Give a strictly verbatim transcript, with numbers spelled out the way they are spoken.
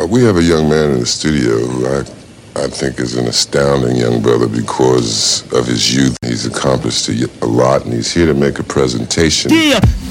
Uh, we have a young man in the studio who I, I think is an astounding young brother because of his youth. He's accomplished a, a lot, and he's here to make a presentation. Yeah,